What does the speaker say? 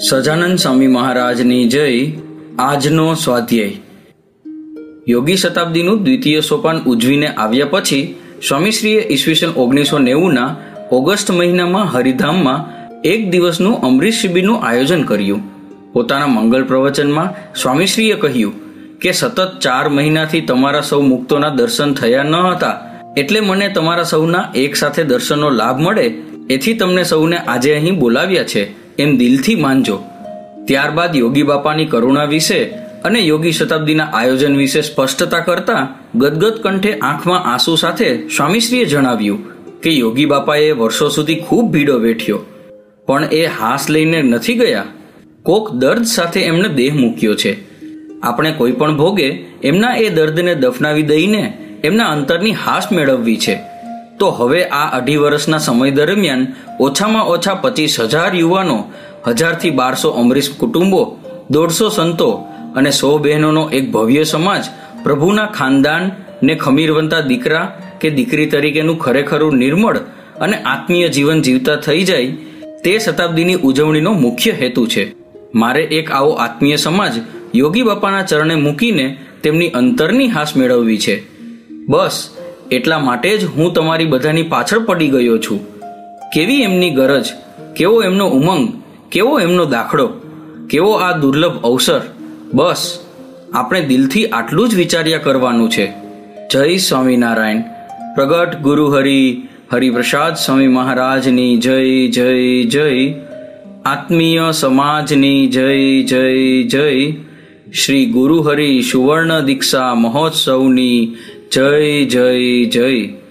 સજાનંદ સ્વામી મહારાજની જય. આજનો સ્વાધ્યાય. યોગી શતાબ્દીનું દ્વિતીય સોપાન ઉજવીને આવ્યા પછી સ્વામીશ્રીએ ઈસવીસન 1990ના ઓગસ્ટ મહિનામાં હરિધામમાં એક દિવસનું અમૃત શિબિરનું આયોજન કર્યું. પોતાના મંગલ પ્રવચનમાં સ્વામીશ્રીએ કહ્યું કે સતત 4 મહિનાથી તમારા સૌ મુક્તોના દર્શન થયા ન હતા, એટલે મને તમારા સૌના એક સાથે દર્શનનો લાભ મળે એથી તમને સૌને આજે અહીં બોલાવ્યા છે એમ દિલથી માનજો. ત્યારબાદ યોગી બાપાની કરુણા વિશે અને યોગી શતાબ્દીના આયોજન વિશે સ્પષ્ટતા કરતા ગદગદ કંઠે આંખમાં આંસુ સાથે સ્વામીશ્રીએ જણાવ્યું કે યોગી બાપાએ વર્ષો સુધી ખૂબ ભીડો વેઠ્યો, પણ એ હાસ લઈને નથી ગયા. કોક દર્દ સાથે એમણે દેહ મૂક્યો છે. આપણે કોઈ પણ ભોગે એમના એ દર્દને દફનાવી દઈને એમના અંતરની હાસ મેળવવી છે. તો હવે આ 2.5 વર્ષના સમય દરમિયાન ઓછામાં ઓછા 25,000 યુવાનો, 1000થી 1200 અમરીશ કુટુંબો, 150 સંતો અને 100 બહેનોનો એક ભવ્ય સમાજ પ્રભુના ખાનદાન ને ખમીરવંતા દીકરા કે દીકરી તરીકેનું ખરેખરું નિર્મળ અને આત્મીય જીવન જીવતા થઈ જાય તે શતાબ્દીની ઉજવણીનો મુખ્ય હેતુ છે. મારે એક આવો આત્મીય સમાજ યોગી બાપાના ચરણે મૂકીને તેમની અંતરની હાસ મેળવવી છે. બસ એટલા માટે જ હું તમારી બધાની પાછળ પડી ગયો છું. કેવી એમની ગરજ, કેવો એમનો ઉમંગ, કેવો એમનો દાખલો, કેવો આ દુર્લભ અવસર. બસ આપણે દિલથી આટલું જ વિચાર્યા કરવાનું છે. જય સ્વામિનારાયણ. પ્રગટ ગુરુ હરિપ્રસાદ સ્વામી મહારાજની જય જય જય. આત્મીય સમાજની જય જય જય. શ્રી ગુરુ હરિ સુવર્ણ દીક્ષા મહોત્સવની જય જય જય.